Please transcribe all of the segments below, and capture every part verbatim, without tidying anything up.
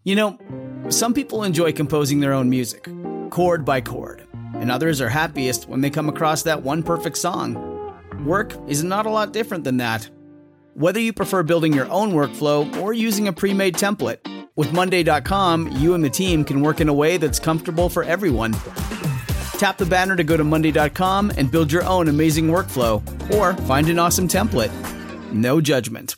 You know, some people enjoy composing their own music, chord by chord, and others are happiest when they come across that one perfect song. Work is not a lot different than that. Whether you prefer building your own workflow or using a pre-made template, with Monday dot com, you and the team can work in a way that's comfortable for everyone. Tap the banner to go to Monday dot com and build your own amazing workflow, or find an awesome template. No judgment.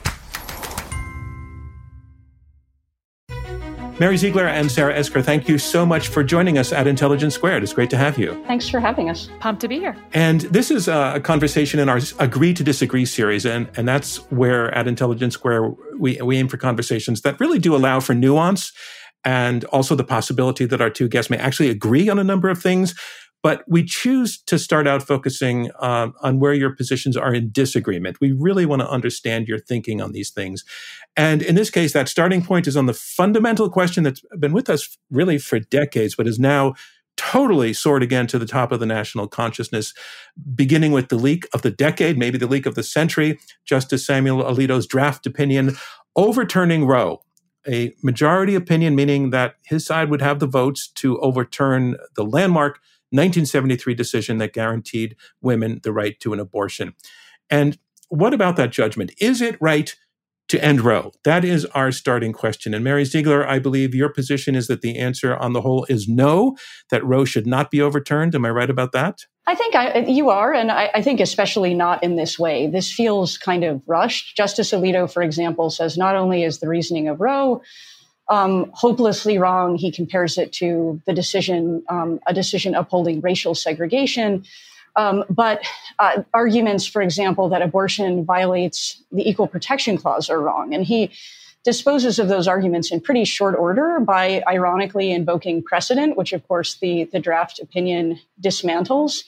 Mary Ziegler and Sarah Esker, thank you so much for joining us at Intelligence Squared. It's great to have you. Thanks for having us. Pumped to be here. And this is a conversation in our Agree to Disagree series, and, and that's where at Intelligence Square we, we aim for conversations that really do allow for nuance and also the possibility that our two guests may actually agree on a number of things. But we choose to start out focusing um, on where your positions are in disagreement. We really want to understand your thinking on these things. And in this case, that starting point is on the fundamental question that's been with us really for decades, but is now totally soared again to the top of the national consciousness, beginning with the leak of the decade, maybe the leak of the century, Justice Samuel Alito's draft opinion overturning Roe. A majority opinion, meaning that his side would have the votes to overturn the landmark nineteen seventy-three decision that guaranteed women the right to an abortion. And what about that judgment? Is it right to end Roe? That is our starting question. And Mary Ziegler, I believe your position is that the answer on the whole is no, that Roe should not be overturned. Am I right about that? I think I, you are, and I, I think especially not in this way. This feels kind of rushed. Justice Alito, for example, says not only is the reasoning of Roe Um, hopelessly wrong. He compares it to the decision, um, a decision upholding racial segregation. Um, but uh, arguments, for example, that abortion violates the Equal Protection Clause are wrong. And he disposes of those arguments in pretty short order by ironically invoking precedent, which, of course, the, the draft opinion dismantles.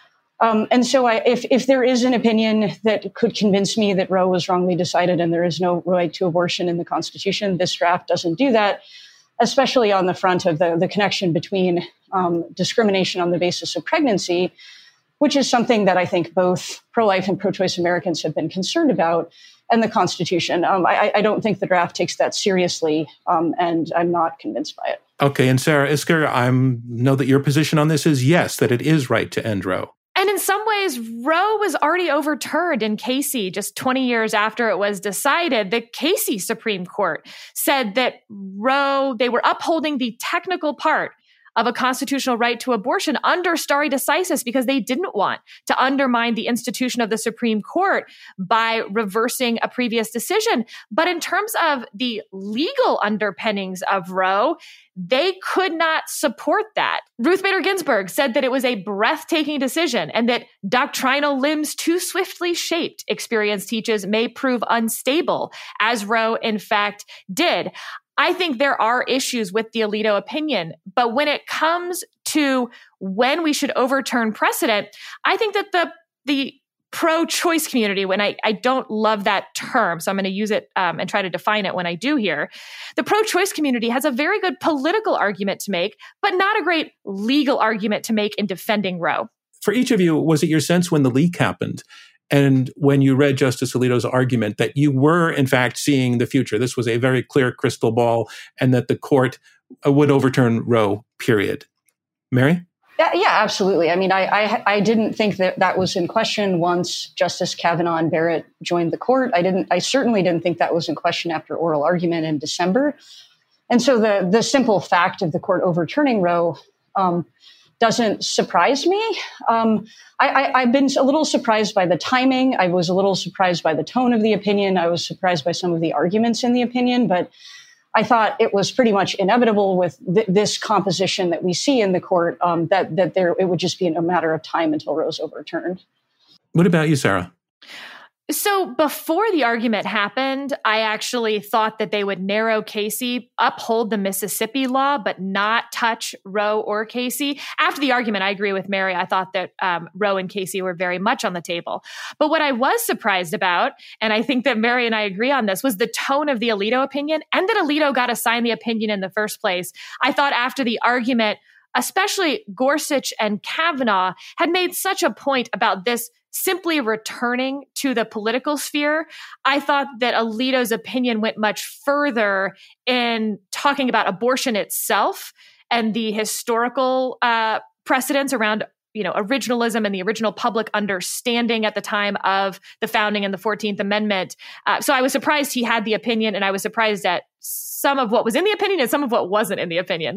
Um, and so I, if, if there is an opinion that could convince me that Roe was wrongly decided and there is no right to abortion in the Constitution, this draft doesn't do that, especially on the front of the, the connection between um, discrimination on the basis of pregnancy, which is something that I think both pro-life and pro-choice Americans have been concerned about, and the Constitution. Um, I, I don't think the draft takes that seriously, um, and I'm not convinced by it. Okay, and Sarah Esker, I know that your position on this is yes, that it is right to end Roe. And in some ways, Roe was already overturned in Casey just twenty years after it was decided. The Casey Supreme Court said that Roe, they were upholding the technical part of a constitutional right to abortion under stare decisis because they didn't want to undermine the institution of the Supreme Court by reversing a previous decision. But in terms of the legal underpinnings of Roe, they could not support that. Ruth Bader Ginsburg said that it was a breathtaking decision and that doctrinal limbs too swiftly shaped, experience teaches, may prove unstable, as Roe in fact did. I think there are issues with the Alito opinion, but when it comes to when we should overturn precedent, I think that the the pro-choice community, when I, I don't love that term, so I'm going to use it um, and try to define it when I do here, the pro-choice community has a very good political argument to make, but not a great legal argument to make in defending Roe. For each of you, was it your sense when the leak happened and when you read Justice Alito's argument that you were, in fact, seeing the future? This was a very clear crystal ball and that the court would overturn Roe, period. Mary? Yeah, yeah, absolutely. I mean, I, I I didn't think that that was in question once Justice Kavanaugh and Barrett joined the court. I didn't. I certainly didn't think that was in question after oral argument in December. And so the the simple fact of the court overturning Roe um, doesn't surprise me. Um, I, I, I've been a little surprised by the timing. I was a little surprised by the tone of the opinion. I was surprised by some of the arguments in the opinion, but I thought it was pretty much inevitable with th- this composition that we see in the court, um, that that there it would just be a matter of time until Roe's overturned. What about you, Sarah? So before the argument happened, I actually thought that they would narrow Casey, uphold the Mississippi law, but not touch Roe or Casey. After the argument, I agree with Mary. I thought that um, Roe and Casey were very much on the table. But what I was surprised about, and I think that Mary and I agree on this, was the tone of the Alito opinion and that Alito got assigned the opinion in the first place. I thought after the argument, especially Gorsuch and Kavanaugh, had made such a point about this simply returning to the political sphere. I thought that Alito's opinion went much further in talking about abortion itself and the historical uh, precedents around, you know, originalism and the original public understanding at the time of the founding and the fourteenth Amendment. Uh, so I was surprised he had the opinion, and I was surprised at some of what was in the opinion and some of what wasn't in the opinion.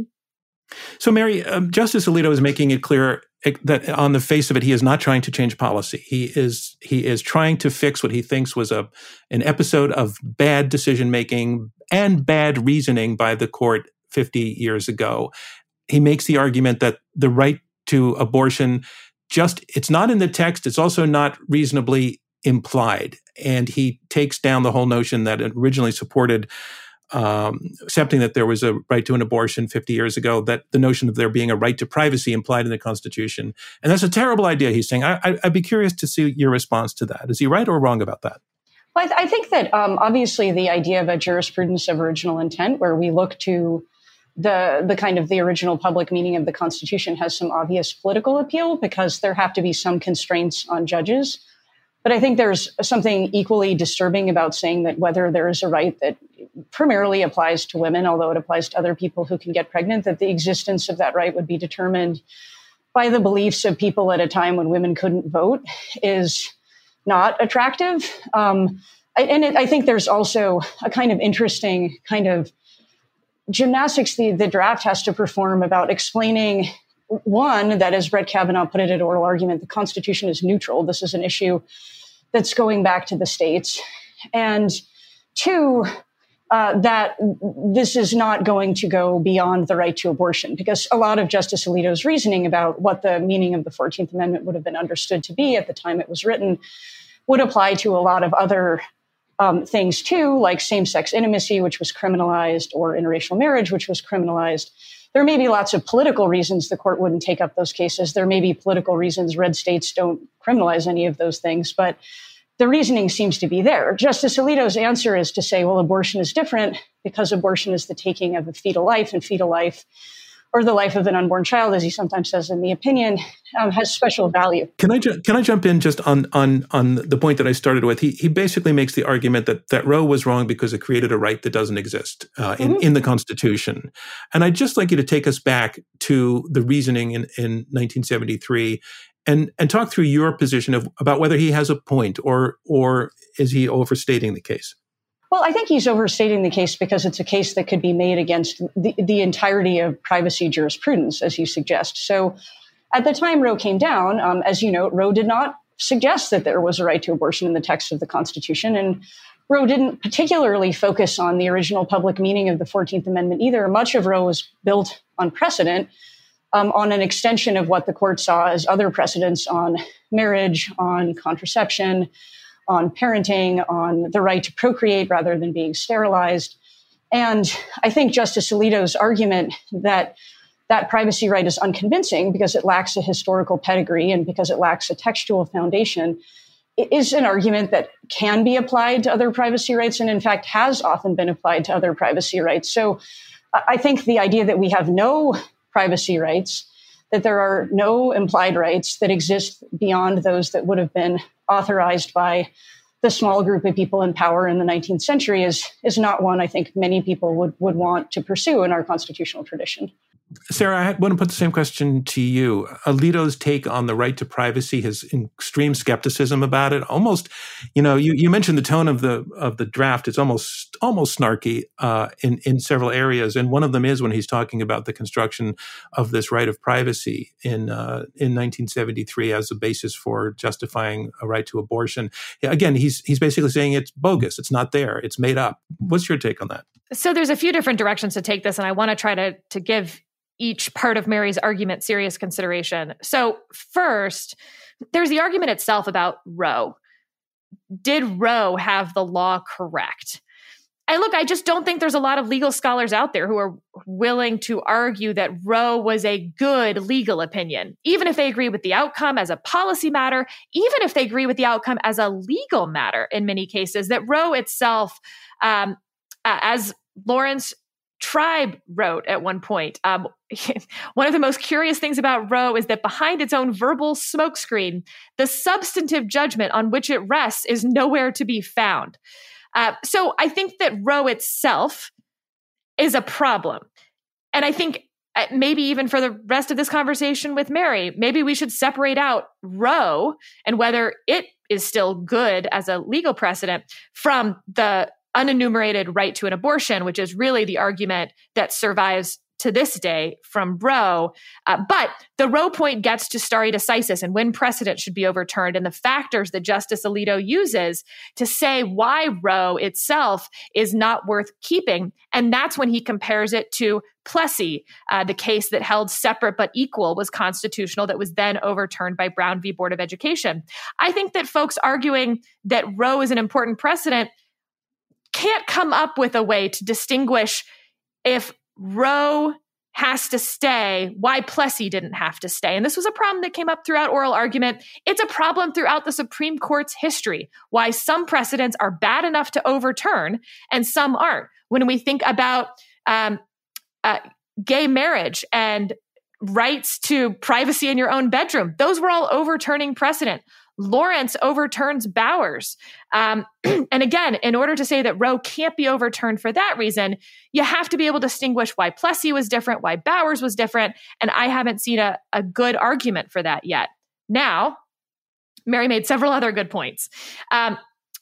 So, Mary, um, Justice Alito is making it clear that on the face of it, he is not trying to change policy. He is he is trying to fix what he thinks was a an episode of bad decision making and bad reasoning by the court fifty years ago. He makes the argument that the right to abortion, just it's not in the text. It's also not reasonably implied. And he takes down the whole notion that it originally supported um, accepting that there was a right to an abortion fifty years ago, that the notion of there being a right to privacy implied in the Constitution. And that's a terrible idea, he's saying. I, I, I'd be curious to see your response to that. Is he right or wrong about that? Well, I, th- I think that um, obviously the idea of a jurisprudence of original intent, where we look to the the kind of the original public meaning of the Constitution, has some obvious political appeal because there have to be some constraints on judges. But I think there's something equally disturbing about saying that whether there is a right that primarily applies to women, although it applies to other people who can get pregnant, that the existence of that right would be determined by the beliefs of people at a time when women couldn't vote is not attractive. Um, I, and it, I think there's also a kind of interesting kind of gymnastics the, the draft has to perform about explaining, one, that as Brett Kavanaugh put it at oral argument, the Constitution is neutral. This is an issue that's going back to the states. And two, uh, that this is not going to go beyond the right to abortion, because a lot of Justice Alito's reasoning about what the meaning of the fourteenth Amendment would have been understood to be at the time it was written would apply to a lot of other um, things too, like same-sex intimacy, which was criminalized, or interracial marriage, which was criminalized. There may be lots of political reasons the court wouldn't take up those cases. There may be political reasons red states don't criminalize any of those things, but the reasoning seems to be there. Justice Alito's answer is to say, well, abortion is different because abortion is the taking of a fetal life, and fetal life, or the life of an unborn child, as he sometimes says in the opinion, um, has special value. Can I ju- can I jump in just on on on the point that I started with? He he basically makes the argument that that Roe was wrong because it created a right that doesn't exist uh, in mm-hmm. in the Constitution. And I'd just like you to take us back to the reasoning in, in nineteen seventy-three and and talk through your position of about whether he has a point, or or is he overstating the case? Well, I think he's overstating the case because it's a case that could be made against the, the entirety of privacy jurisprudence, as you suggest. So at the time Roe came down, um, as you note, Roe did not suggest that there was a right to abortion in the text of the Constitution. And Roe didn't particularly focus on the original public meaning of the fourteenth Amendment either. Much of Roe was built on precedent, um, on an extension of what the court saw as other precedents on marriage, on contraception, on parenting, on the right to procreate rather than being sterilized. And I think Justice Alito's argument that that privacy right is unconvincing because it lacks a historical pedigree and because it lacks a textual foundation is an argument that can be applied to other privacy rights, and in fact has often been applied to other privacy rights. So I think the idea that we have no privacy rights, that there are no implied rights that exist beyond those that would have been authorized by the small group of people in power in the nineteenth century is is not one I think many people would, would want to pursue in our constitutional tradition. Sarah, I want to put the same question to you. Alito's take on the right to privacy, his extreme skepticism about it, almost, you know, you, you mentioned the tone of the of the draft. It's almost almost snarky uh, in in several areas, and one of them is when he's talking about the construction of this right of privacy in uh, in nineteen seventy-three as a basis for justifying a right to abortion. Again, he's he's basically saying it's bogus. It's not there. It's made up. What's your take on that? So there's a few different directions to take this, and I want to try to to give each part of Mary's argument serious consideration. So first, there's the argument itself about Roe. Did Roe have the law correct? And look, I just don't think there's a lot of legal scholars out there who are willing to argue that Roe was a good legal opinion, even if they agree with the outcome as a policy matter, even if they agree with the outcome as a legal matter in many cases, that Roe itself, um, uh, as Lawrence Tribe wrote at one point, um, one of the most curious things about Roe is that behind its own verbal smokescreen, the substantive judgment on which it rests is nowhere to be found. Uh, so I think that Roe itself is a problem. And I think maybe even for the rest of this conversation with Mary, maybe we should separate out Roe and whether it is still good as a legal precedent from the unenumerated right to an abortion, which is really the argument that survives to this day from Roe. Uh, but the Roe point gets to stare decisis and when precedent should be overturned and the factors that Justice Alito uses to say why Roe itself is not worth keeping. And that's when he compares it to Plessy, uh, the case that held separate but equal was constitutional that was then overturned by Brown v. Board of Education. I think that folks arguing that Roe is an important precedent can't come up with a way to distinguish if Roe has to stay, why Plessy didn't have to stay. And this was a problem that came up throughout oral argument. It's a problem throughout the Supreme Court's history, why some precedents are bad enough to overturn and some aren't. When we think about um, uh, gay marriage and rights to privacy in your own bedroom, those were all overturning precedent. Lawrence overturns Bowers. Um, and again, in order to say that Roe can't be overturned for that reason, you have to be able to distinguish why Plessy was different, why Bowers was different. And I haven't seen a, a good argument for that yet. Now, Mary made several other good points. Um,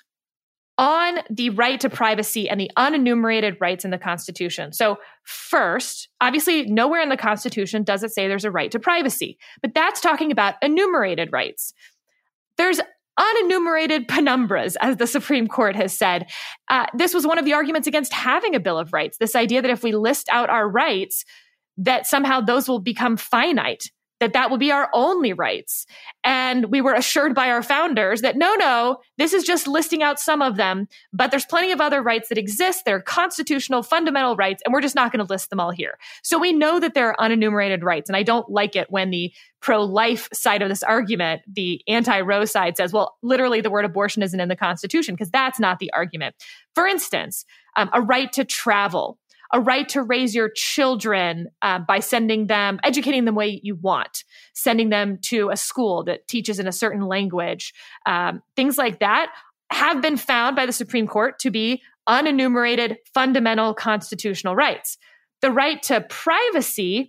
on the right to privacy and the unenumerated rights in the Constitution. So first, obviously, nowhere in the Constitution does it say there's a right to privacy, but that's talking about enumerated rights. There's unenumerated penumbras, as the Supreme Court has said. Uh, this was one of the arguments against having a Bill of Rights, this idea that if we list out our rights, that somehow those will become finite, that that will be our only rights. And we were assured by our founders that no, no, this is just listing out some of them, but there's plenty of other rights that exist. They're constitutional, fundamental rights, and we're just not going to list them all here. So we know that there are unenumerated rights. And I don't like it when the pro-life side of this argument, the anti-Roe side, says, well, literally the word abortion isn't in the Constitution, because that's not the argument. For instance, um, a right to travel, a right to raise your children uh, by sending them, educating them the way you want, sending them to a school that teaches in a certain language. Um, things like that have been found by the Supreme Court to be unenumerated fundamental constitutional rights. The right to privacy,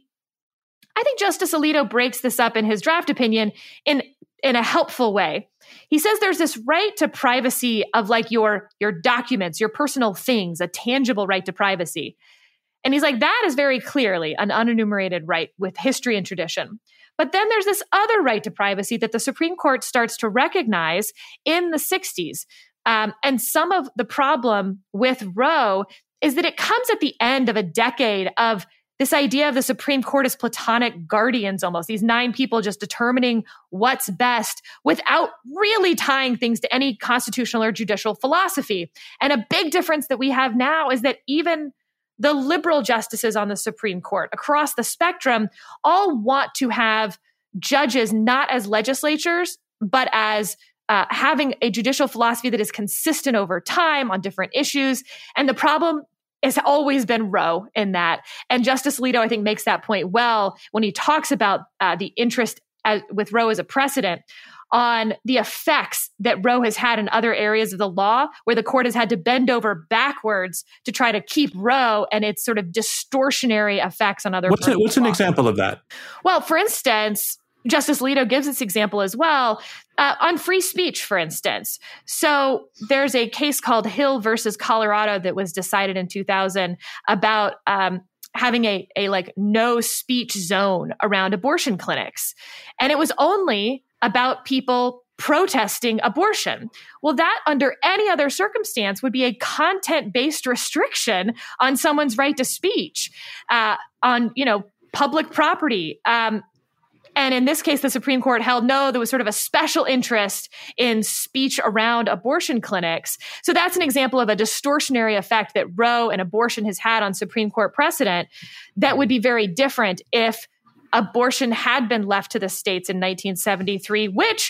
I think Justice Alito breaks this up in his draft opinion in, in a helpful way. He says there's this right to privacy of like your, your documents, your personal things, a tangible right to privacy. And he's like, that is very clearly an unenumerated right with history and tradition. But then there's this other right to privacy that the Supreme Court starts to recognize in the sixties. Um, and some of the problem with Roe is that it comes at the end of a decade of this idea of the Supreme Court as platonic guardians, almost these nine people just determining what's best without really tying things to any constitutional or judicial philosophy. And a big difference that we have now is that even the liberal justices on the Supreme Court across the spectrum all want to have judges not as legislatures, but as uh, having a judicial philosophy that is consistent over time on different issues. And the problem has always been Roe in that. And Justice Alito, I think, makes that point well when he talks about uh, the interest as, with Roe as a precedent on the effects that Roe has had in other areas of the law where the court has had to bend over backwards to try to keep Roe and its sort of distortionary effects on other What's, it, what's an example of that? Well, for instance, Justice Alito gives this example as well uh, on free speech, for instance. So there's a case called Hill versus Colorado that was decided in two thousand about um, having a, a like no speech zone around abortion clinics. And it was only about people protesting abortion. Well, that under any other circumstance would be a content-based restriction on someone's right to speech, uh, on, you know, public property. Um, and in this case, the Supreme Court held, no, there was sort of a special interest in speech around abortion clinics. So that's an example of a distortionary effect that Roe and abortion has had on Supreme Court precedent that would be very different if abortion had been left to the states in nineteen seventy-three, which,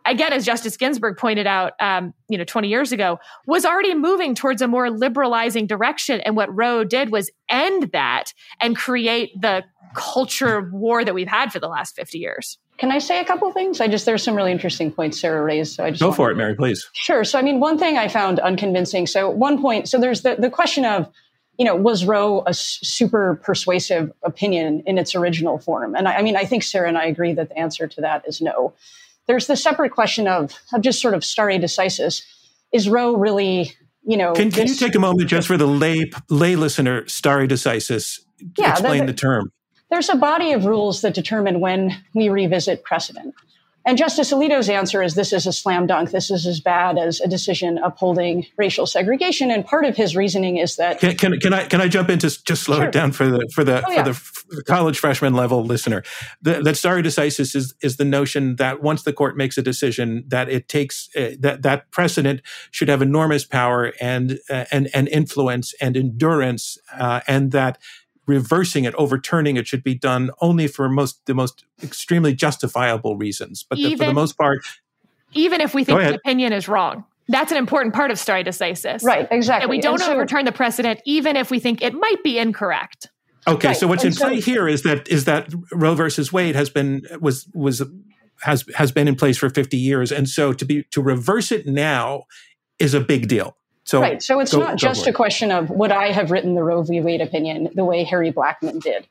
again, as Justice Ginsburg pointed out, um, you know, twenty years ago, was already moving towards a more liberalizing direction. And what Roe did was end that and create the culture war that we've had for the last fifty years. Can I say a couple of things? I just, there's some really interesting points Sarah raised. So I just Go for it, Mary, please. Sure. So, I mean, one thing I found unconvincing. So one point, so there's the, the question of, you know, was Roe a super persuasive opinion in its original form? And I, I mean, I think Sarah and I agree that the answer to that is no. There's the separate question of, of just sort of stare decisis. Is Roe really, you know... Can, can this, you take a moment just for the lay lay listener, stare decisis, yeah, explain the, the term? There's a body of rules that determine when we revisit precedent. And Justice Alito's answer is this is a slam dunk. This is as bad as a decision upholding racial segregation. And part of his reasoning is that can can, can I can I jump in to just slow sure. it down for the for the oh, yeah. for the f- college freshman level listener? The, that stare decisis is is the notion that once the court makes a decision, that it takes uh, that that precedent should have enormous power and uh, and and influence and endurance, uh, and that reversing it, overturning it, should be done only for most the most extremely justifiable reasons. But the, for the most part, even if we think the opinion is wrong, that's an important part of stare decisis. Right, exactly. And we don't and so, overturn the precedent, even if we think it might be incorrect. Okay, right. so what's and in so, play here is that is that Roe versus Wade has been was was has has been in place for fifty years, and so to be to reverse it now is a big deal. So, right. So it's go, not just a question of would I have written the Roe v. Wade opinion the way Harry Blackmun did.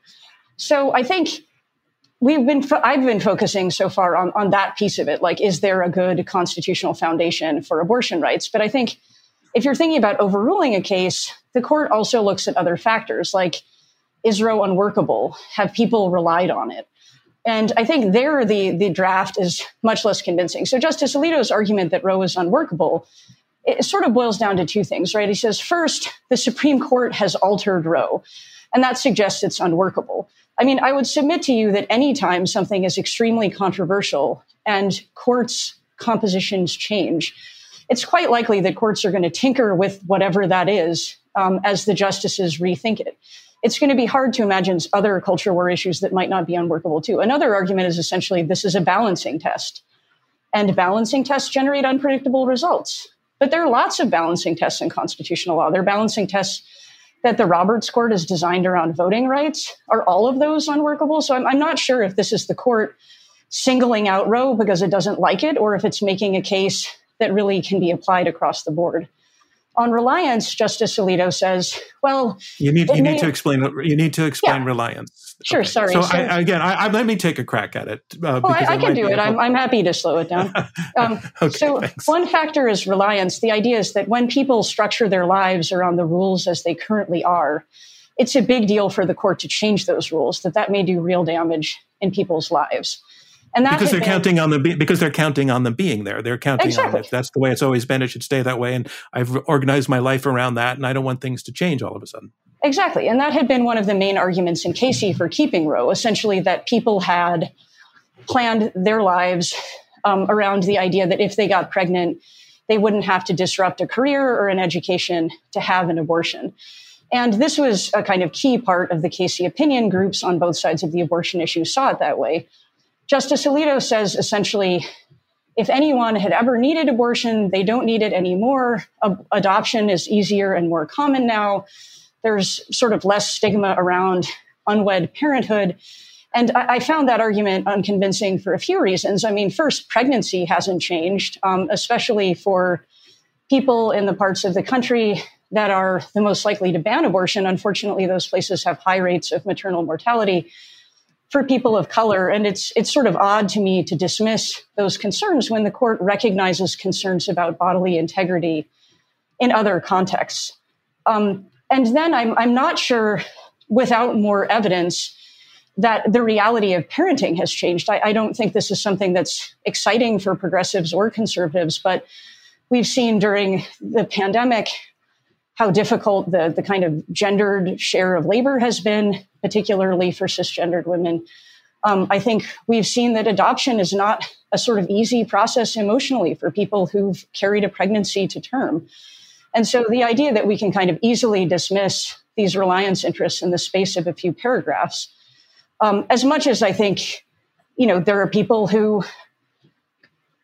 So I think we've been, fo- I've been focusing so far on, on that piece of it. Like, is there a good constitutional foundation for abortion rights? But I think if you're thinking about overruling a case, the court also looks at other factors like, is Roe unworkable? Have people relied on it? And I think there the, the draft is much less convincing. So Justice Alito's argument that Roe is unworkable, it sort of boils down to two things, right? He says, first, the Supreme Court has altered Roe, and that suggests it's unworkable. I mean, I would submit to you that anytime something is extremely controversial and courts' compositions change, it's quite likely that courts are going to tinker with whatever that is um, as the justices rethink it. It's going to be hard to imagine other culture war issues that might not be unworkable too. Another argument is essentially this is a balancing test, and balancing tests generate unpredictable results. But there are lots of balancing tests in constitutional law. There are balancing tests that the Roberts Court is designed around voting rights. Are all of those unworkable? So I'm, I'm not sure if this is the court singling out Roe because it doesn't like it, or if it's making a case that really can be applied across the board. On reliance, Justice Alito says, well, you need you may, need to explain you need to explain yeah. reliance. Sure, okay. sorry. So, so I, again, I, I, let me take a crack at it. Uh, oh, I, I can do it. I'm, I'm happy to slow it down. Um, okay, so thanks. One factor is reliance. The idea is that when people structure their lives around the rules as they currently are, it's a big deal for the court to change those rules, that that may do real damage in people's lives. And that because they're been, counting on the because they're counting on them being there. They're counting exactly. on it. That's the way it's always been. It should stay that way. And I've organized my life around that, and I don't want things to change all of a sudden. Exactly. And that had been one of the main arguments in Casey for keeping Roe, essentially that people had planned their lives um, around the idea that if they got pregnant, they wouldn't have to disrupt a career or an education to have an abortion. And this was a kind of key part of the Casey opinion. Groups on both sides of the abortion issue saw it that way. Justice Alito says, essentially, if anyone had ever needed abortion, they don't need it anymore. Ab- adoption is easier and more common now. There's sort of less stigma around unwed parenthood. And I, I found that argument unconvincing for a few reasons. I mean, first, pregnancy hasn't changed, um, especially for people in the parts of the country that are the most likely to ban abortion. Unfortunately, those places have high rates of maternal mortality for people of color. And it's it's sort of odd to me to dismiss those concerns when the court recognizes concerns about bodily integrity in other contexts. Um, and then I'm I'm not sure, without more evidence, that the reality of parenting has changed. I, I don't think this is something that's exciting for progressives or conservatives, but we've seen during the pandemic how difficult the, the kind of gendered share of labor has been, particularly for cisgendered women. Um, I think we've seen that adoption is not a sort of easy process emotionally for people who've carried a pregnancy to term. And so the idea that we can kind of easily dismiss these reliance interests in the space of a few paragraphs, um, as much as I think, you know, there are people who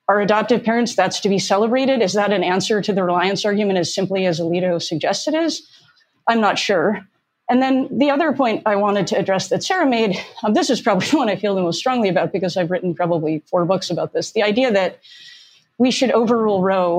are adoptive parents, that's to be celebrated? Is that an answer to the reliance argument as simply as Alito suggests it is? I'm not sure. And then the other point I wanted to address that Sarah made, um, this is probably the one I feel the most strongly about because I've written probably four books about this. The idea that we should overrule Roe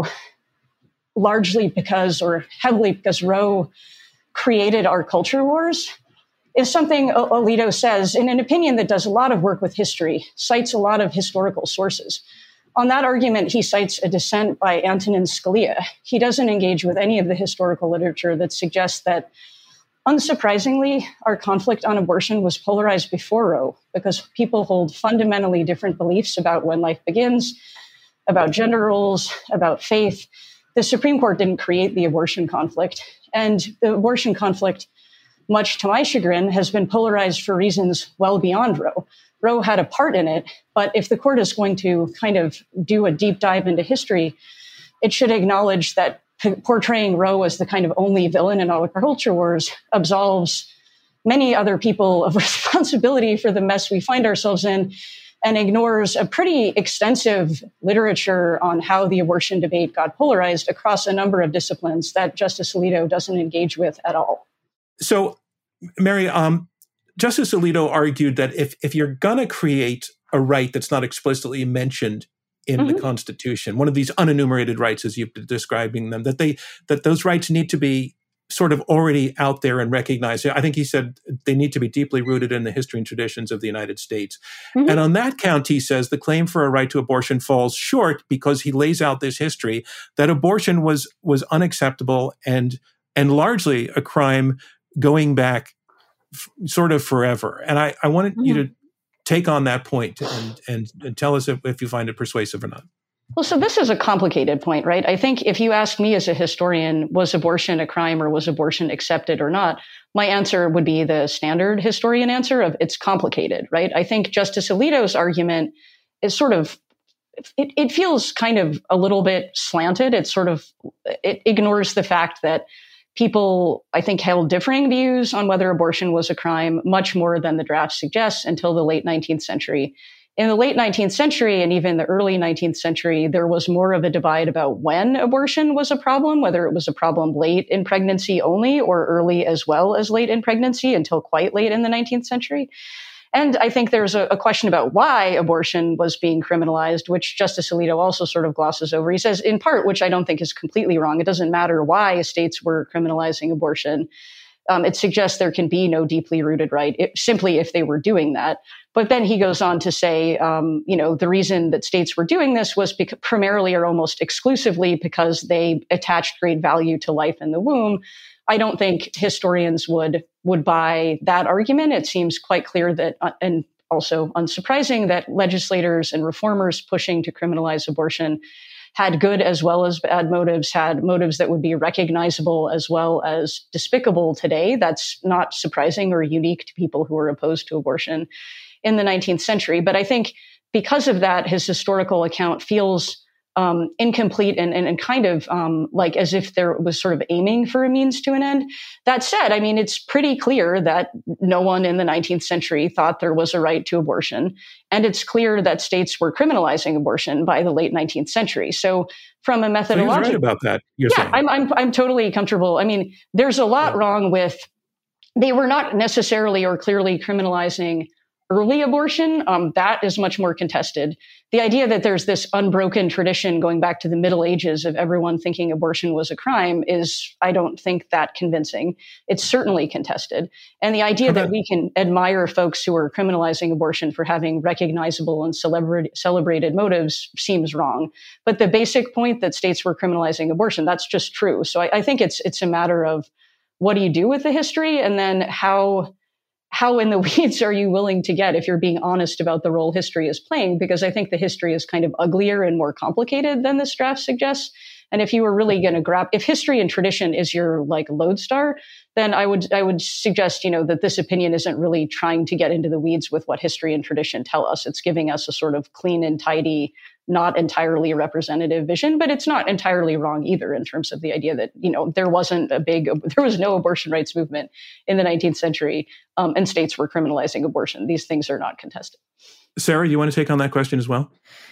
largely because, or heavily because Roe created our culture wars is something Alito says in an opinion that does a lot of work with history, cites a lot of historical sources. On that argument, he cites a dissent by Antonin Scalia. He doesn't engage with any of the historical literature that suggests that, unsurprisingly, our conflict on abortion was polarized before Roe because people hold fundamentally different beliefs about when life begins, about gender roles, about faith. The Supreme Court didn't create the abortion conflict. And the abortion conflict, much to my chagrin, has been polarized for reasons well beyond Roe. Roe had a part in it, but if the court is going to kind of do a deep dive into history, it should acknowledge that p- portraying Roe as the kind of only villain in all the culture wars absolves many other people of responsibility for the mess we find ourselves in and ignores a pretty extensive literature on how the abortion debate got polarized across a number of disciplines that Justice Alito doesn't engage with at all. So, Mary, um, Justice Alito argued that if, if you're going to create a right that's not explicitly mentioned in mm-hmm. the Constitution, one of these unenumerated rights, as you've been describing them, that they that those rights need to be sort of already out there and recognized. I think he said they need to be deeply rooted in the history and traditions of the United States. Mm-hmm. And on that count, he says the claim for a right to abortion falls short because he lays out this history that abortion was was unacceptable and and largely a crime going back f- sort of forever. And I, I wanted mm-hmm. you to take on that point and, and, and tell us if, if you find it persuasive or not. Well, so this is a complicated point, right? I think if you ask me as a historian, was abortion a crime or was abortion accepted or not? My answer would be the standard historian answer of it's complicated, right? I think Justice Alito's argument is sort of, it, it feels kind of a little bit slanted. It's sort of, it ignores the fact that people, I think, held differing views on whether abortion was a crime much more than the draft suggests until the late nineteenth century. In the late nineteenth century and even the early nineteenth century, there was more of a divide about when abortion was a problem, whether it was a problem late in pregnancy only or early as well as late in pregnancy until quite late in the nineteenth century. And I think there's a, a question about why abortion was being criminalized, which Justice Alito also sort of glosses over. He says, in part, which I don't think is completely wrong, it doesn't matter why states were criminalizing abortion. Um, it suggests there can be no deeply rooted right, it, simply if they were doing that. But then he goes on to say, um, you know, the reason that states were doing this was because primarily or almost exclusively because they attached great value to life in the womb. I don't think historians would would buy that argument. It seems quite clear that, uh, and also unsurprising, that legislators and reformers pushing to criminalize abortion had good as well as bad motives, had motives that would be recognizable as well as despicable today. That's not surprising or unique to people who are opposed to abortion in the nineteenth century. But I think because of that, his historical account feels um, incomplete and, and, and kind of um, like as if there was sort of aiming for a means to an end. That said, I mean, it's pretty clear that no one in the nineteenth century thought there was a right to abortion. And it's clear that states were criminalizing abortion by the late nineteenth century. So from a methodological... So you're right about that, you're yeah, saying. I'm, I'm, I'm totally comfortable. I mean, there's a lot yeah. wrong with... They were not necessarily or clearly criminalizing early abortion. Um, that is much more contested. The idea that there's this unbroken tradition going back to the Middle Ages of everyone thinking abortion was a crime is, I don't think, that convincing. It's certainly contested. And the idea okay. that we can admire folks who are criminalizing abortion for having recognizable and celebra- celebrated motives seems wrong. But the basic point that states were criminalizing abortion, that's just true. So I, I think it's it's a matter of what do you do with the history, and then how how in the weeds are you willing to get if you're being honest about the role history is playing? Because I think the history is kind of uglier and more complicated than this draft suggests. And if you were really going to grab, if history and tradition is your like lodestar, then I would I would suggest, you know, that this opinion isn't really trying to get into the weeds with what history and tradition tell us. It's giving us a sort of clean and tidy, not entirely representative vision, but it's not entirely wrong either in terms of the idea that, you know, there wasn't a big, there was no abortion rights movement in the nineteenth century, um, and states were criminalizing abortion. These things are not contested. Sarah, you want to take on that question as well?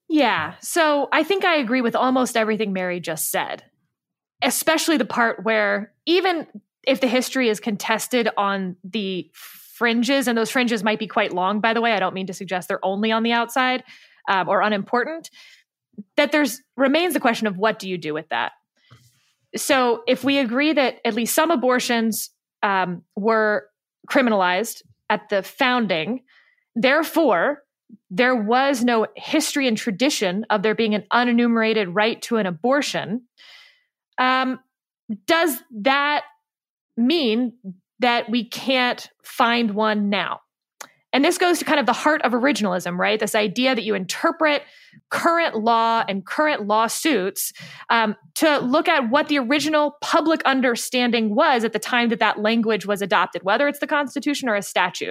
Yeah. So I think I agree with almost everything Mary just said, especially the part where even if the history is contested on the fringes, and those fringes might be quite long, by the way, I don't mean to suggest they're only on the outside um, or unimportant, that there's remains the question of what do you do with that? So if we agree that at least some abortions um, were criminalized at the founding, therefore, there was no history and tradition of there being an unenumerated right to an abortion. Um, does that mean that we can't find one now? And this goes to kind of the heart of originalism, right? This idea that you interpret current law and current lawsuits um, to look at what the original public understanding was at the time that that language was adopted, whether it's the Constitution or a statute.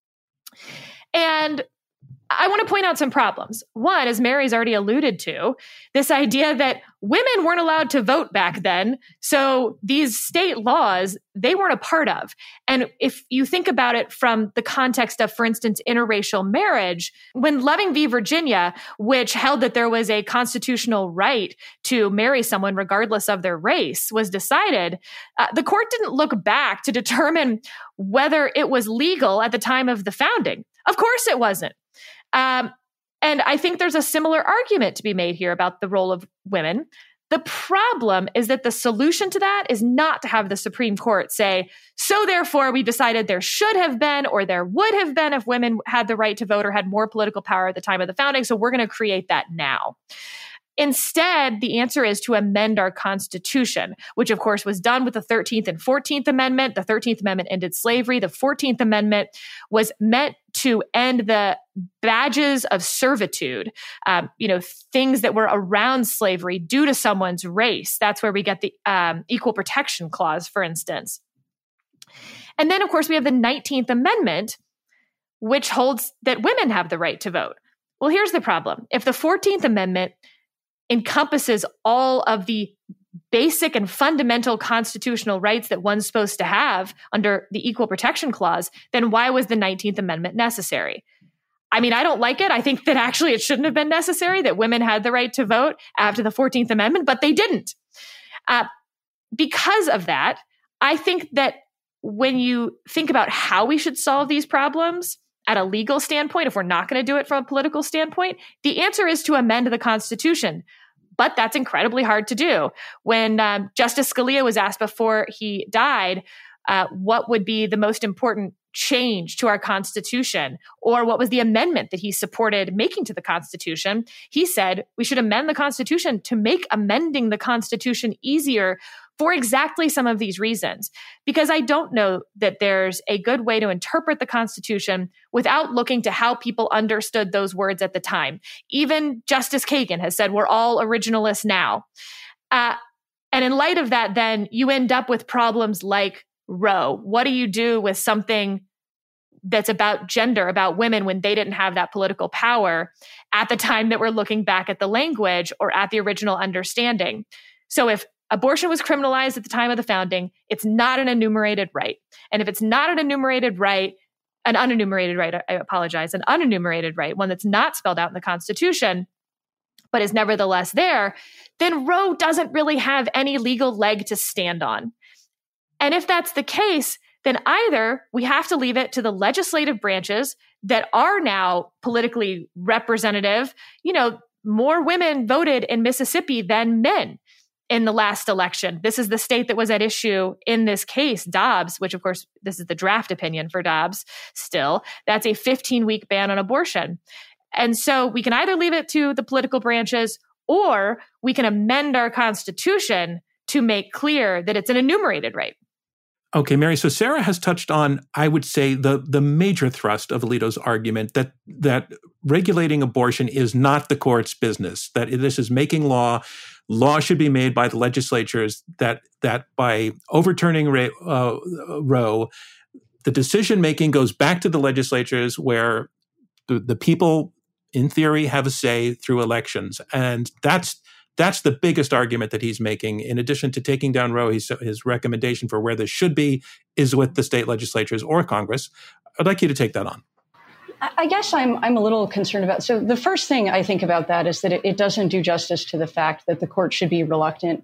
And I want to point out some problems. One, as Mary's already alluded to, this idea that women weren't allowed to vote back then. So these state laws, they weren't a part of. And if you think about it from the context of, for instance, interracial marriage, when Loving v. Virginia, which held that there was a constitutional right to marry someone regardless of their race, was decided, uh, the court didn't look back to determine whether it was legal at the time of the founding. Of course it wasn't. Um, and I think there's a similar argument to be made here about the role of women. The problem is that the solution to that is not to have the Supreme Court say, so therefore we decided there should have been or there would have been if women had the right to vote or had more political power at the time of the founding, so we're going to create that now. Instead, the answer is to amend our Constitution, which of course was done with the thirteenth and fourteenth Amendment. The thirteenth Amendment ended slavery. The fourteenth Amendment was meant to end the badges of servitude, um, you know, things that were around slavery due to someone's race. That's where we get the um, Equal Protection Clause, for instance. And then, of course, we have the nineteenth Amendment, which holds that women have the right to vote. Well, here's the problem. If the fourteenth Amendment encompasses all of the basic and fundamental constitutional rights that one's supposed to have under the Equal Protection Clause, then why was the nineteenth Amendment necessary? I mean, I don't like it. I think that actually it shouldn't have been necessary that women had the right to vote after the fourteenth Amendment, but they didn't. Uh, because of that, I think that when you think about how we should solve these problems at a legal standpoint, if we're not going to do it from a political standpoint, the answer is to amend the Constitution. But that's incredibly hard to do. When um, Justice Scalia was asked before he died, uh, what would be the most important change to our Constitution, or what was the amendment that he supported making to the Constitution, he said we should amend the Constitution to make amending the Constitution easier for exactly some of these reasons. Because I don't know that there's a good way to interpret the Constitution without looking to how people understood those words at the time. Even Justice Kagan has said we're all originalists now. Uh, and in light of that, then you end up with problems like Roe. What do you do with something that's about gender, about women, when they didn't have that political power at the time that we're looking back at the language or at the original understanding? So if abortion was criminalized at the time of the founding, it's not an enumerated right. And if it's not an enumerated right, an unenumerated right, I apologize, an unenumerated right, one that's not spelled out in the Constitution, but is nevertheless there, then Roe doesn't really have any legal leg to stand on. And if that's the case, then either we have to leave it to the legislative branches that are now politically representative. You know, more women voted in Mississippi than men in the last election. This is the state that was at issue in this case, Dobbs, which of course, this is the draft opinion for Dobbs still. That's a fifteen-week ban on abortion. And so we can either leave it to the political branches, or we can amend our Constitution to make clear that it's an enumerated right. Okay, Mary, so Sarah has touched on, I would say, the, the major thrust of Alito's argument that that regulating abortion is not the court's business, that this is making law. Law should be made by the legislatures, that that by overturning uh, Roe, the decision-making goes back to the legislatures where the, the people, in theory, have a say through elections. And that's That's the biggest argument that he's making. In addition to taking down Roe, his, his recommendation for where this should be is with the state legislatures or Congress. I'd like you to take that on. I guess I'm I'm a little concerned about. So the first thing I think about that is that it, it doesn't do justice to the fact that the court should be reluctant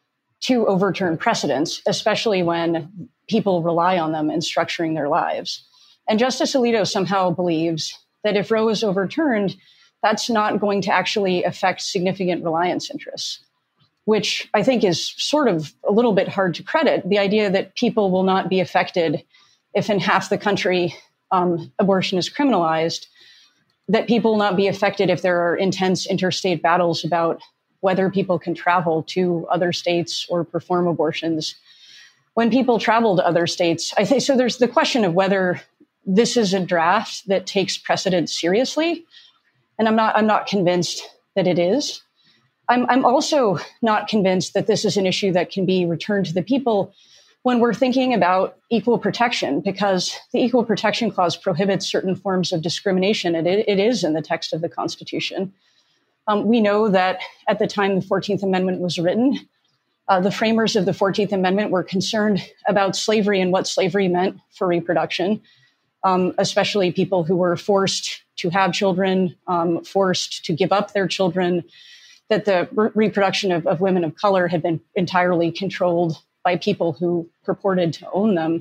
to overturn precedents, especially when people rely on them in structuring their lives. And Justice Alito somehow believes that if Roe is overturned, that's not going to actually affect significant reliance interests, which I think is sort of a little bit hard to credit. The idea that people will not be affected if in half the country um, abortion is criminalized, that people will not be affected if there are intense interstate battles about whether people can travel to other states or perform abortions. When people travel to other states, I think, so there's the question of whether this is a draft that takes precedent seriously. And I'm not, I'm not convinced that it is. I'm, I'm also not convinced that this is an issue that can be returned to the people when we're thinking about equal protection, because the Equal Protection Clause prohibits certain forms of discrimination, and it, it is in the text of the Constitution. Um, we know that at the time the fourteenth Amendment was written, uh, the framers of the fourteenth Amendment were concerned about slavery and what slavery meant for reproduction, um, especially people who were forced to have children, um, forced to give up their children, that the re- reproduction of, of women of color had been entirely controlled by people who purported to own them.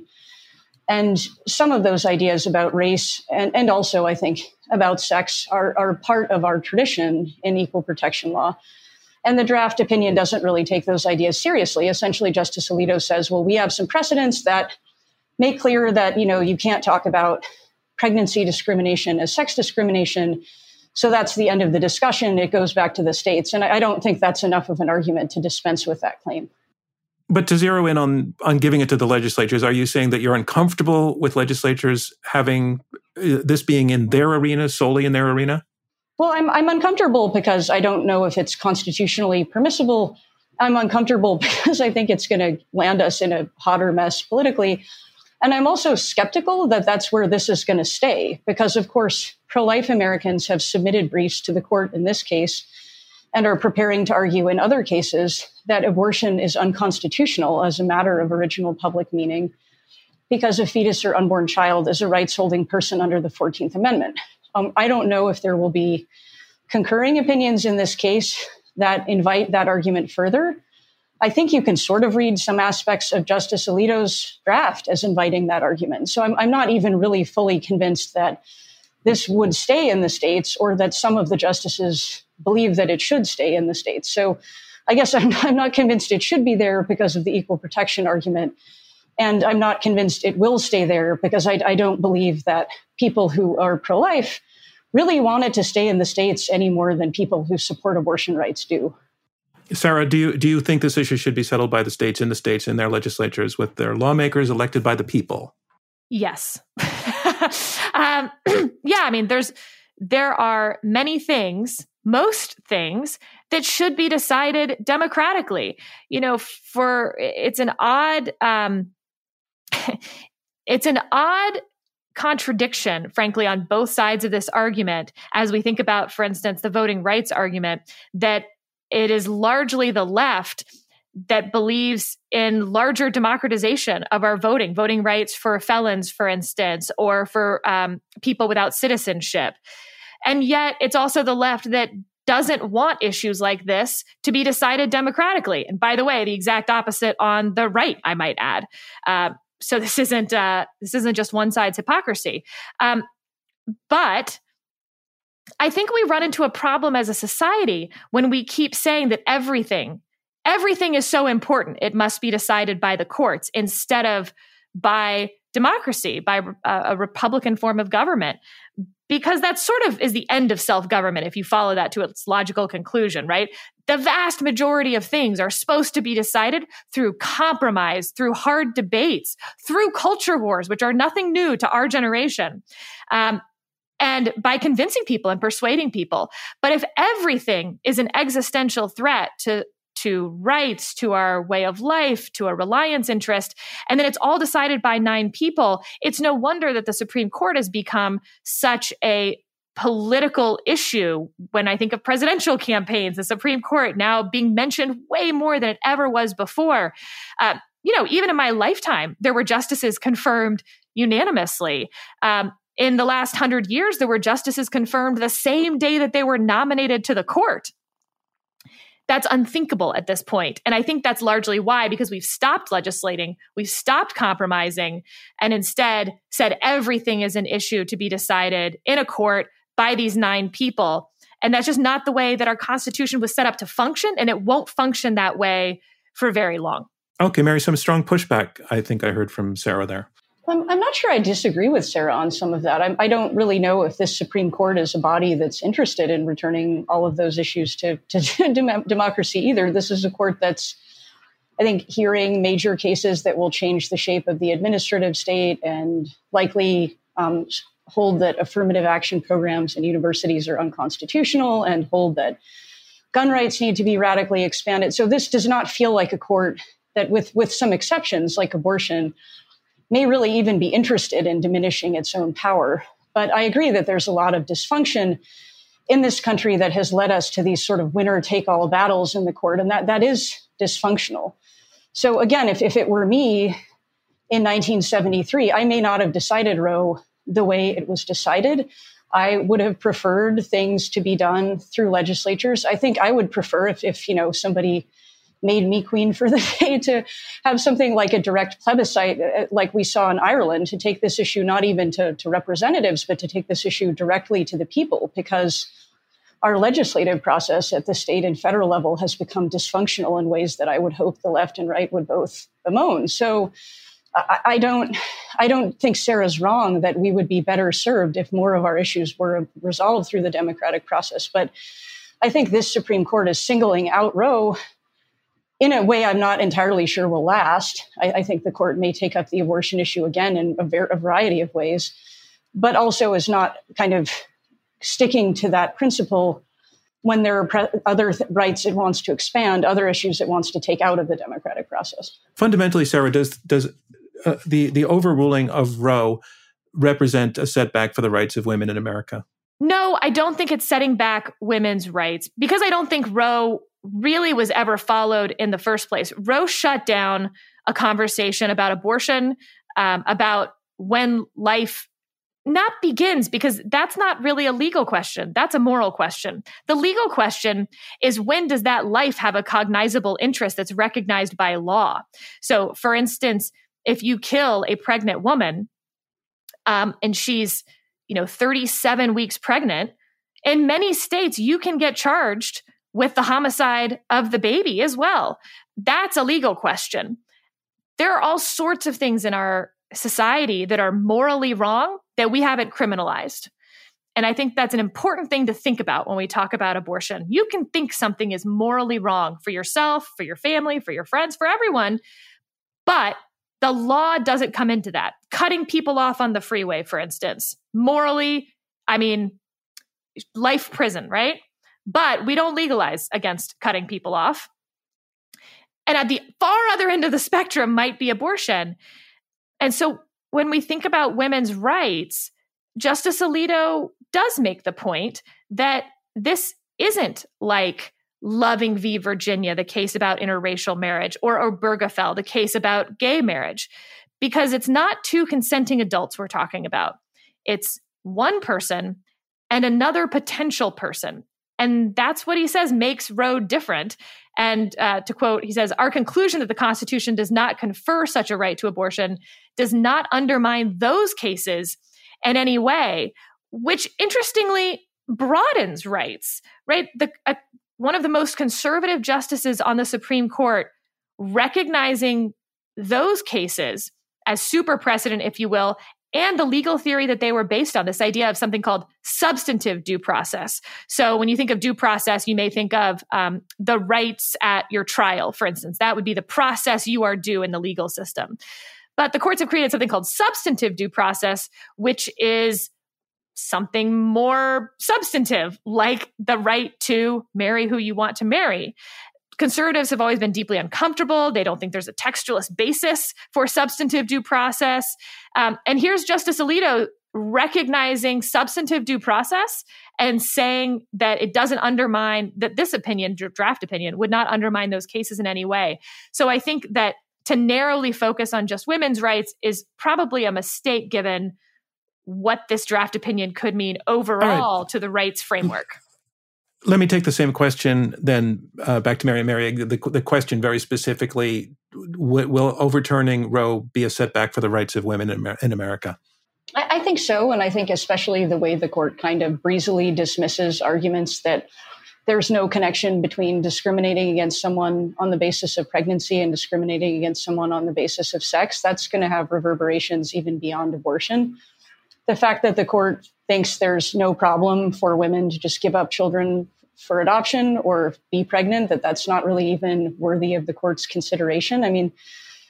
And some of those ideas about race and, and also, I think, about sex are, are part of our tradition in equal protection law. And the draft opinion doesn't really take those ideas seriously. Essentially, Justice Alito says, well, we have some precedents that make clear that, you know, you can't talk about pregnancy discrimination as sex discrimination. So that's the end of the discussion. It goes back to the states. And I don't think that's enough of an argument to dispense with that claim. But to zero in on, on giving it to the legislatures, are you saying that you're uncomfortable with legislatures having uh, this being in their arena, solely in their arena? Well, I'm, I'm uncomfortable because I don't know if it's constitutionally permissible. I'm uncomfortable because I think it's going to land us in a hotter mess politically. And I'm also skeptical that that's where this is going to stay, because, of course, pro-life Americans have submitted briefs to the court in this case and are preparing to argue in other cases that abortion is unconstitutional as a matter of original public meaning because a fetus or unborn child is a rights-holding person under the fourteenth Amendment. Um, I don't know if there will be concurring opinions in this case that invite that argument further. I think you can sort of read some aspects of Justice Alito's draft as inviting that argument. So I'm, I'm not even really fully convinced that this would stay in the states or that some of the justices believe that it should stay in the states. So I guess I'm, I'm not convinced it should be there because of the equal protection argument. And I'm not convinced it will stay there because I, I don't believe that people who are pro-life really want it to stay in the states any more than people who support abortion rights do. Sarah, do you do you think this issue should be settled by the states in the states in their legislatures with their lawmakers elected by the people? Yes. um, yeah, I mean, there's there are many things, most things that should be decided democratically. You know, for it's an odd, um, it's an odd contradiction, frankly, on both sides of this argument. As we think about, for instance, the voting rights argument, that it is largely the left that believes in larger democratization of our voting, voting rights for felons, for instance, or for um, people without citizenship. And yet it's also the left that doesn't want issues like this to be decided democratically. And by the way, the exact opposite on the right, I might add. Uh, so this isn't uh, this isn't just one side's hypocrisy. Um, but I think we run into a problem as a society when we keep saying that everything, everything is so important, it must be decided by the courts instead of by democracy, by a, a Republican form of government. Because that sort of is the end of self-government, if you follow that to its logical conclusion, right? The vast majority of things are supposed to be decided through compromise, through hard debates, through culture wars, which are nothing new to our generation. Um, And by convincing people and persuading people. But if everything is an existential threat to, to rights, to our way of life, to a reliance interest, and then it's all decided by nine people, it's no wonder that the Supreme Court has become such a political issue. When I think of presidential campaigns, the Supreme Court now being mentioned way more than it ever was before. Uh, you know, even in my lifetime, there were justices confirmed unanimously. Um, in the last hundred years, there were justices confirmed the same day that they were nominated to the court. That's unthinkable at this point. And I think that's largely why, because we've stopped legislating, we've stopped compromising, and instead said everything is an issue to be decided in a court by these nine people. And that's just not the way that our Constitution was set up to function, and it won't function that way for very long. Okay, Mary, some strong pushback, I think I heard from Sarah there. I'm, I'm not sure I disagree with Sarah on some of that. I, I don't really know if this Supreme Court is a body that's interested in returning all of those issues to, to dem- democracy either. This is a court that's, I think, hearing major cases that will change the shape of the administrative state and likely um, hold that affirmative action programs in universities are unconstitutional and hold that gun rights need to be radically expanded. So this does not feel like a court that, with, with some exceptions like abortion, may really even be interested in diminishing its own power. But I agree that there's a lot of dysfunction in this country that has led us to these sort of winner-take-all battles in the court, and that, that is dysfunctional. So again, if, if it were me in nineteen seventy-three, I may not have decided Roe the way it was decided. I would have preferred things to be done through legislatures. I think I would prefer if, if you know, somebody made me queen for the day to have something like a direct plebiscite, like we saw in Ireland, to take this issue not even to, to representatives, but to take this issue directly to the people, because our legislative process at the state and federal level has become dysfunctional in ways that I would hope the left and right would both bemoan. So I, I don't, I don't think Sarah's wrong that we would be better served if more of our issues were resolved through the democratic process. But I think this Supreme Court is singling out Roe in a way I'm not entirely sure will last. I, I think the court may take up the abortion issue again in a, ver- a variety of ways, but also is not kind of sticking to that principle when there are pre- other th- rights it wants to expand, other issues it wants to take out of the democratic process. Fundamentally, Sarah, does does uh, the the overruling of Roe represent a setback for the rights of women in America? No, I don't think it's setting back women's rights, because I don't think Roe really was ever followed in the first place. Roe shut down a conversation about abortion, um, about when life not begins, because that's not really a legal question. That's a moral question. The legal question is, when does that life have a cognizable interest that's recognized by law? So, for instance, if you kill a pregnant woman um, and she's, you know, thirty-seven weeks pregnant, in many states, you can get charged with the homicide of the baby as well. That's a legal question. There are all sorts of things in our society that are morally wrong that we haven't criminalized. And I think that's an important thing to think about when we talk about abortion. You can think something is morally wrong for yourself, for your family, for your friends, for everyone, but the law doesn't come into that. Cutting people off on the freeway, for instance, morally, I mean, life prison, right? But we don't legalize against cutting people off. And at the far other end of the spectrum might be abortion. And so when we think about women's rights, Justice Alito does make the point that this isn't like Loving v. Virginia, the case about interracial marriage, or Obergefell, the case about gay marriage, because it's not two consenting adults we're talking about. It's one person and another potential person. And that's what he says makes Roe different. And uh, to quote, he says, "Our conclusion that the Constitution does not confer such a right to abortion does not undermine those cases in any way," which interestingly broadens rights, right? The, uh, one of the most conservative justices on the Supreme Court recognizing those cases as super precedent, if you will, and the legal theory that they were based on, this idea of something called substantive due process. So when you think of due process, you may think of um, the rights at your trial, for instance. That would be the process you are due in the legal system. But the courts have created something called substantive due process, which is something more substantive, like the right to marry who you want to marry. Conservatives have always been deeply uncomfortable. They don't think there's a textualist basis for substantive due process. Um, and here's Justice Alito recognizing substantive due process and saying that it doesn't undermine, that this opinion, draft opinion, would not undermine those cases in any way. So I think that to narrowly focus on just women's rights is probably a mistake given what this draft opinion could mean overall right. to the rights framework. Let me take the same question then uh, back to Mary. Mary, the, the question very specifically, w- will overturning Roe be a setback for the rights of women in, Amer- in America? I, I think so. And I think especially the way the court kind of breezily dismisses arguments that there's no connection between discriminating against someone on the basis of pregnancy and discriminating against someone on the basis of sex. That's going to have reverberations even beyond abortion. The fact that the court thinks there's no problem for women to just give up children for adoption or be pregnant, that that's not really even worthy of the court's consideration. I mean,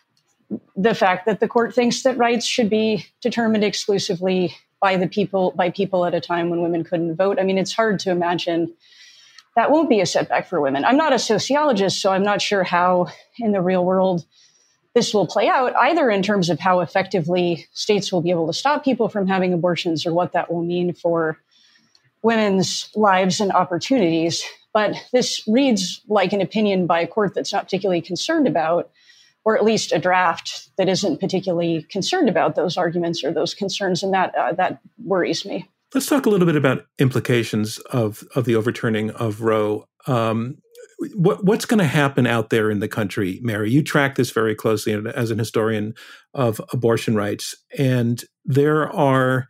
the fact that the court thinks that rights should be determined exclusively by the people, by people at a time when women couldn't vote. I mean, it's hard to imagine that won't be a setback for women. I'm not a sociologist, so I'm not sure how in the real world this will play out, either in terms of how effectively states will be able to stop people from having abortions or what that will mean for women's lives and opportunities. But this reads like an opinion by a court that's not particularly concerned about, or at least a draft that isn't particularly concerned about those arguments or those concerns. And that uh, that worries me. Let's talk a little bit about implications of, of the overturning of Roe. Um, what, what's going to happen out there in the country, Mary? You track this very closely as an historian of abortion rights. And there are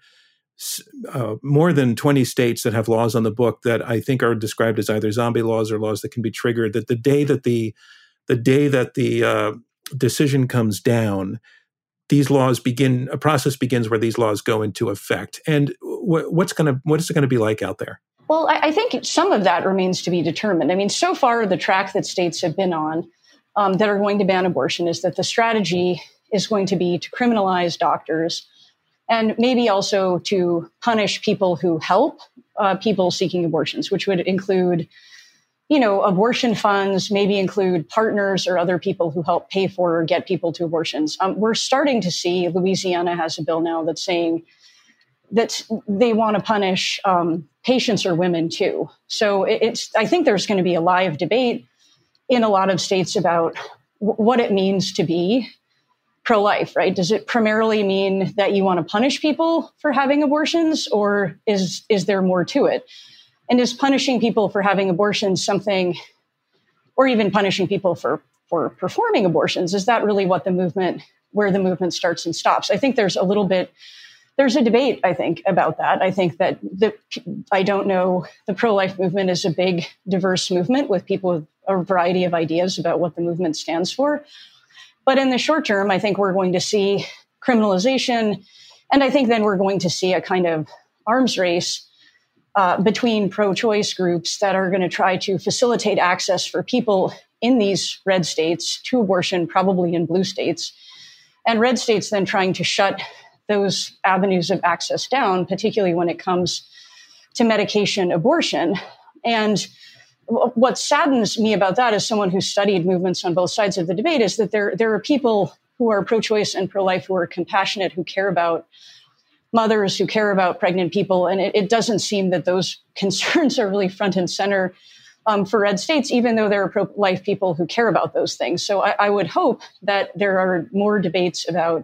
uh, more than twenty states that have laws on the book that I think are described as either zombie laws or laws that can be triggered, that the day that the, the, day that the uh, decision comes down, these laws begin, a process begins where these laws go into effect. And wh- what's going to, what is it going to be like out there? Well, I, I think some of that remains to be determined. I mean, so far, the track that states have been on um, that are going to ban abortion is that the strategy is going to be to criminalize doctors and maybe also to punish people who help uh, people seeking abortions, which would include, you know, abortion funds, maybe include partners or other people who help pay for or get people to abortions. Um, we're starting to see Louisiana has a bill now that's saying that they want to punish um, patients or women too. So it's, I think there's going to be a live debate in a lot of states about w- what it means to be pro-life, right? Does it primarily mean that you want to punish people for having abortions, or is is there more to it? And is punishing people for having abortions something, or even punishing people for, for performing abortions, is that really what the movement, where the movement starts and stops? I think there's a little bit, there's a debate, I think, about that. I think that the, I don't know, the pro-life movement is a big, diverse movement with people with a variety of ideas about what the movement stands for. But in the short term, I think we're going to see criminalization. And I think then we're going to see a kind of arms race Uh, between pro-choice groups that are going to try to facilitate access for people in these red states to abortion, probably in blue states, and red states then trying to shut those avenues of access down, particularly when it comes to medication abortion. And w- what saddens me about that, as someone who studied movements on both sides of the debate, is that there, there are people who are pro-choice and pro-life who are compassionate, who care about mothers, who care about pregnant people. And it, it doesn't seem that those concerns are really front and center um, for red states, even though there are pro-life people who care about those things. So I, I would hope that there are more debates about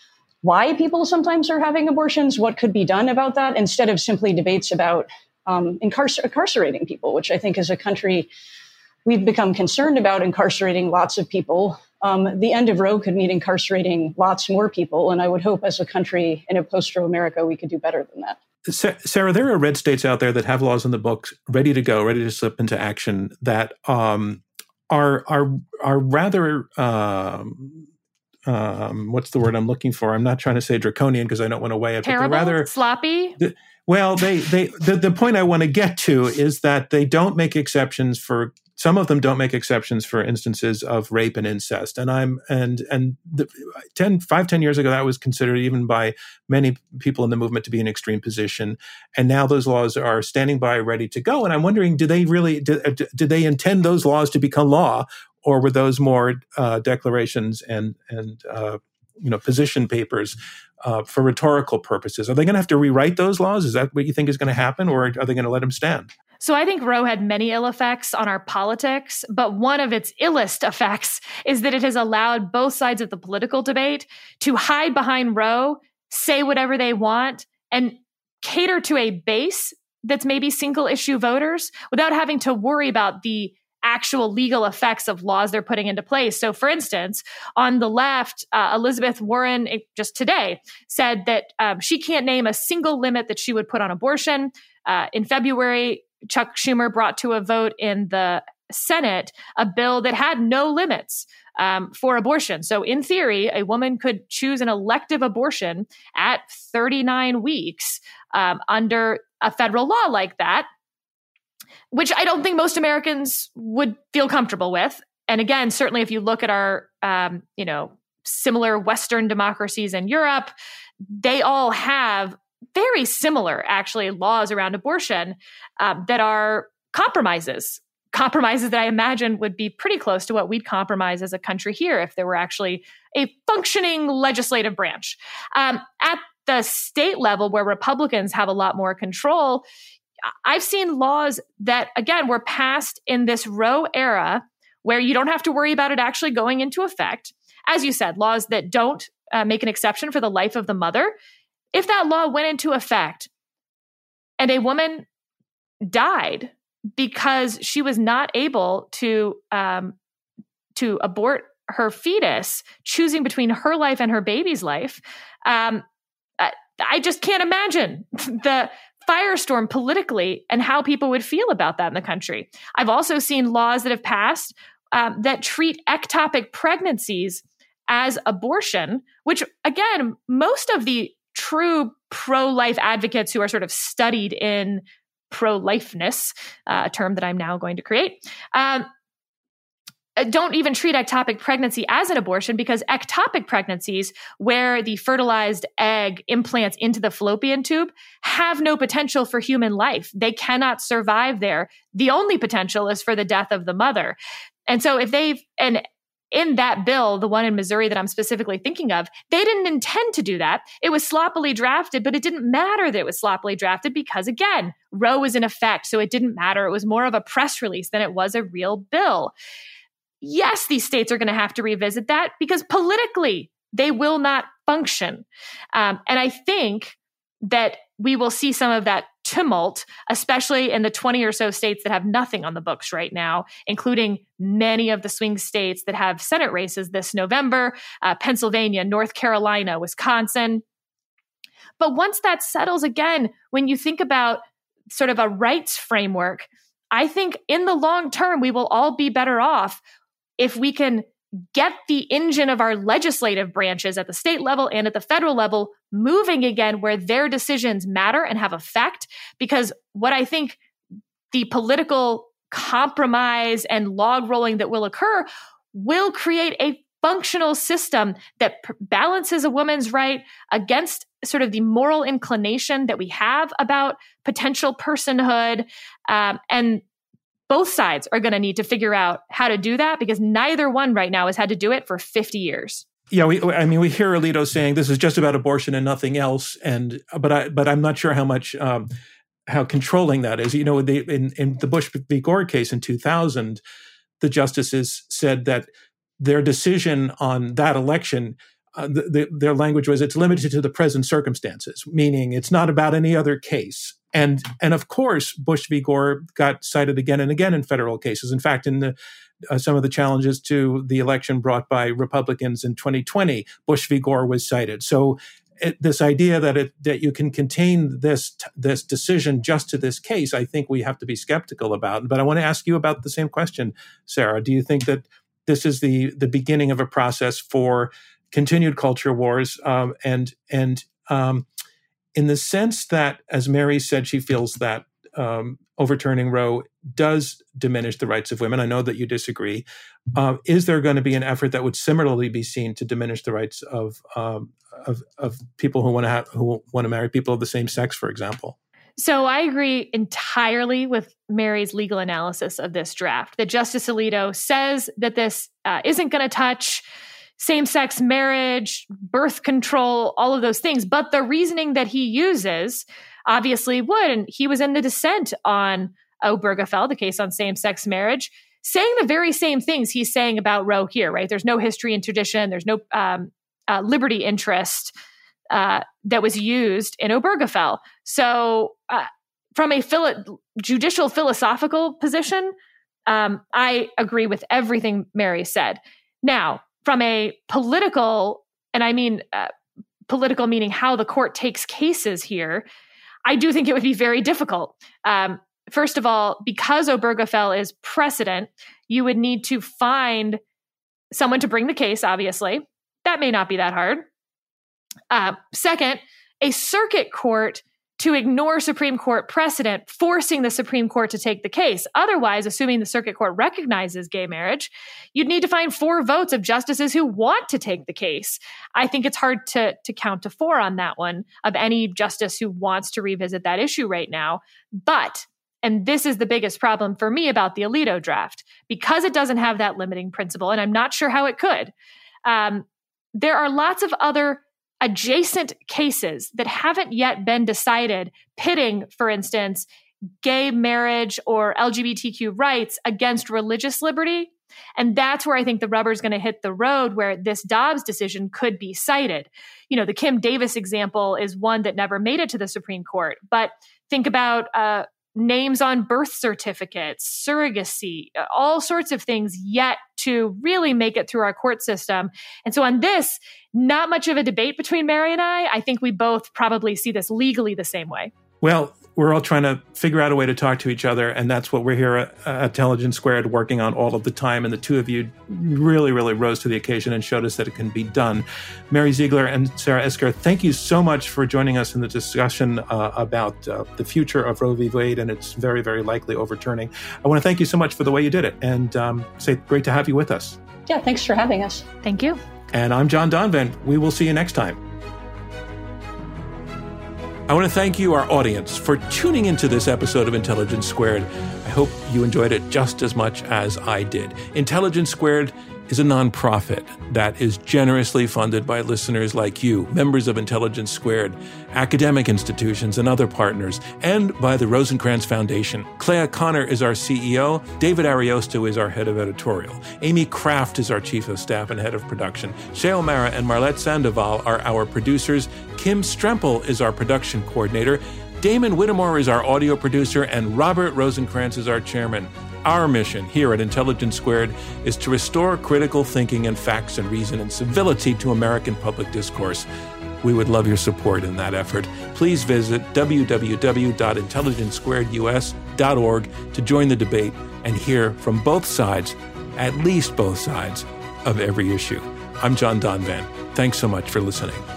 why people sometimes are having abortions, what could be done about that, instead of simply debates about um, incarcer- incarcerating people, which I think as a country, we've become concerned about incarcerating lots of people. Um, the end of Roe could mean incarcerating lots more people. And I would hope as a country in a post-Roe America, we could do better than that. Sarah, there are red states out there that have laws in the books ready to go, ready to slip into action that um, are are are rather, um, um, what's the word I'm looking for? I'm not trying to say draconian because I don't want to weigh it. Terrible? But they're rather sloppy? The, well, they they the, the point I want to get to is that they don't make exceptions for, some of them don't make exceptions for instances of rape and incest. And I'm, and, and the, ten, five, ten years ago, that was considered even by many people in the movement to be an extreme position. And now those laws are standing by, ready to go. And I'm wondering, do they really, did, did they intend those laws to become law, or were those more uh, declarations and, and, uh, you know, position papers uh, for rhetorical purposes? Are they going to have to rewrite those laws? Is that what you think is going to happen, or are they going to let them stand? So I think Roe had many ill effects on our politics, but one of its illest effects is that it has allowed both sides of the political debate to hide behind Roe, say whatever they want, and cater to a base that's maybe single issue voters without having to worry about the actual legal effects of laws they're putting into place. So, for instance, on the left, uh, Elizabeth Warren just today said that um, she can't name a single limit that she would put on abortion. Uh, in February, Chuck Schumer brought to a vote in the Senate a bill that had no limits um, for abortion. So in theory, a woman could choose an elective abortion at thirty-nine weeks um, under a federal law like that, which I don't think most Americans would feel comfortable with. And again, certainly if you look at our, um, you know, similar Western democracies in Europe, they all have very similar, actually, laws around abortion um, that are compromises. Compromises that I imagine would be pretty close to what we'd compromise as a country here if there were actually a functioning legislative branch. Um, at the state level, where Republicans have a lot more control, I've seen laws that, again, were passed in this Roe era where you don't have to worry about it actually going into effect. As you said, laws that don't uh, make an exception for the life of the mother. If that law went into effect and a woman died because she was not able to um, to abort her fetus, choosing between her life and her baby's life, um, I, I just can't imagine the firestorm politically and how people would feel about that in the country. I've also seen laws that have passed um, that treat ectopic pregnancies as abortion, which, again, most of the true pro-life advocates who are sort of studied in pro-lifeness, uh, a term that I'm now going to create, um, don't even treat ectopic pregnancy as an abortion, because ectopic pregnancies, where the fertilized egg implants into the fallopian tube, have no potential for human life. They cannot survive there. The only potential is for the death of the mother. And so if they've, and in that bill, the one in Missouri that I'm specifically thinking of, they didn't intend to do that. It was sloppily drafted, but it didn't matter that it was sloppily drafted because, again, Roe was in effect, so it didn't matter. It was more of a press release than it was a real bill. Yes, these states are going to have to revisit that because politically they will not function. Um, and I think that we will see some of that tumult, especially in the twenty or so states that have nothing on the books right now, including many of the swing states that have Senate races this November, uh, Pennsylvania, North Carolina, Wisconsin. But once that settles, again, when you think about sort of a rights framework, I think in the long term, we will all be better off if we can get the engine of our legislative branches at the state level and at the federal level moving again, where their decisions matter and have effect. Because what I think the political compromise and log rolling that will occur will create a functional system that p- balances a woman's right against sort of the moral inclination that we have about potential personhood. Um, and both sides are going to need to figure out how to do that, because neither one right now has had to do it for fifty years. Yeah, we, I mean, we hear Alito saying this is just about abortion and nothing else, and but I but I'm not sure how much um, how controlling that is. You know, they, in in the Bush v. Gore case in two thousand, the justices said that their decision on that election, uh, the, the, their language was it's limited to the present circumstances, meaning it's not about any other case. And and of course, Bush v. Gore got cited again and again in federal cases. In fact, in the, uh, some of the challenges to the election brought by Republicans in twenty twenty, Bush v. Gore was cited. So it, this idea that it, that you can contain this this decision just to this case, I think we have to be skeptical about. But I want to ask you about the same question, Sarah. Do you think that this is the the beginning of a process for continued culture wars um, and and um, in the sense that, as Mary said, she feels that um, overturning Roe does diminish the rights of women. I know that you disagree. Uh, is there going to be an effort that would similarly be seen to diminish the rights of um, of, of people who want to have who want to marry people of the same sex, for example? So I agree entirely with Mary's legal analysis of this draft. That Justice Alito says that this uh, isn't going to touch same-sex marriage, birth control, all of those things. But the reasoning that he uses obviously would. And he was in the dissent on Obergefell, the case on same-sex marriage, saying the very same things he's saying about Roe here, right? There's no history and tradition. There's no um, uh, liberty interest. uh, that was used in Obergefell. So uh, from a philo- judicial philosophical position, um, I agree with everything Mary said. Now, from a political, and I mean uh, political meaning how the court takes cases here, I do think it would be very difficult. Um, first of all, because Obergefell is precedent, you would need to find someone to bring the case, obviously. That may not be that hard. Uh, second, a circuit court to ignore Supreme Court precedent, forcing the Supreme Court to take the case. Otherwise, assuming the circuit court recognizes gay marriage, you'd need to find four votes of justices who want to take the case. I think it's hard to, to count to four on that one of any justice who wants to revisit that issue right now. But, and this is the biggest problem for me about the Alito draft, because it doesn't have that limiting principle, and I'm not sure how it could. Um, there are lots of other adjacent cases that haven't yet been decided, pitting, for instance, gay marriage or L G B T Q rights against religious liberty. And that's where I think the rubber is going to hit the road, where this Dobbs decision could be cited. You know, the Kim Davis example is one that never made it to the Supreme Court. But think about uh, names on birth certificates, surrogacy, all sorts of things yet to really make it through our court system. And so on this, not much of a debate between Mary and I. I think we both probably see this legally the same way. Well, we're all trying to figure out a way to talk to each other, and that's what we're here at, at Intelligence Squared working on all of the time. And the two of you really, really rose to the occasion and showed us that it can be done. Mary Ziegler and Sarah Isgur, thank you so much for joining us in the discussion uh, about uh, the future of Roe v. Wade and its very, very likely overturning. I want to thank you so much for the way you did it, and um, say great to have you with us. Yeah, thanks for having us. Thank you. And I'm John Donvan. We will see you next time. I want to thank you, our audience, for tuning into this episode of Intelligence Squared. I hope you enjoyed it just as much as I did. Intelligence Squared is a nonprofit that is generously funded by listeners like you, members of Intelligence Squared, academic institutions, and other partners, and by the Rosencrantz Foundation. Clea Connor is our C E O. David Ariosto is our head of editorial. Amy Kraft is our chief of staff and head of production. Shea O'Mara and Marlette Sandoval are our producers. Kim Strempel is our production coordinator. Damon Whittemore is our audio producer, and Robert Rosencrantz is our chairman. Our mission here at Intelligence Squared is to restore critical thinking and facts and reason and civility to American public discourse. We would love your support in that effort. Please visit w w w dot intelligence squared u s dot org to join the debate and hear from both sides, at least both sides, of every issue. I'm John Donvan. Thanks so much for listening.